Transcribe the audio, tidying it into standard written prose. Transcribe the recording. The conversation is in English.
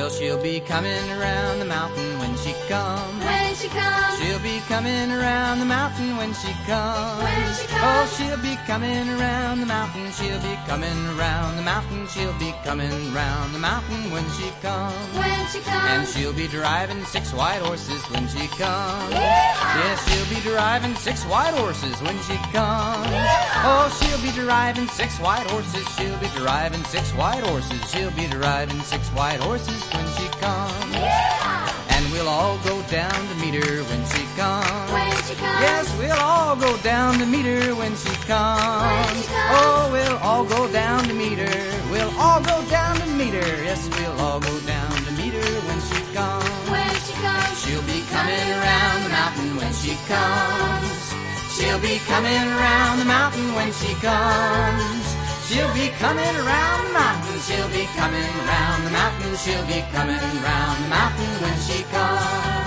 Well, she'll be coming around the mountain when she comes. When she comes. She'll be coming around the mountain when she comes. When she comes. Oh, she'll be coming around the mountain. She'll be coming around the mountain. She'll be coming around the mountain when she comes. When she comes. And she'll be driving 6 white horses when she comes. Yeehaw! Yes, she'll be driving 6 white horses when she comes. Yeehaw! Oh, she'll be driving 6 white horses. She'll be driving 6 white horses. She'll be driving 6 white horses when she comes. Yeah! And we'll all go down to meet her when she comes. When she comes. Yes, we'll all go down to meet her when she comes. When she comes. Oh, we'll all go down to meet her. We'll all go down to meet her. Yes, we'll all go down to meet her when she comes. When she comes. She'll be coming around the mountain when she comes. She'll be coming around the mountain when she comes. She'll be coming around the mountain. She'll be coming around the mountain. She'll be coming around the mountain when she comes.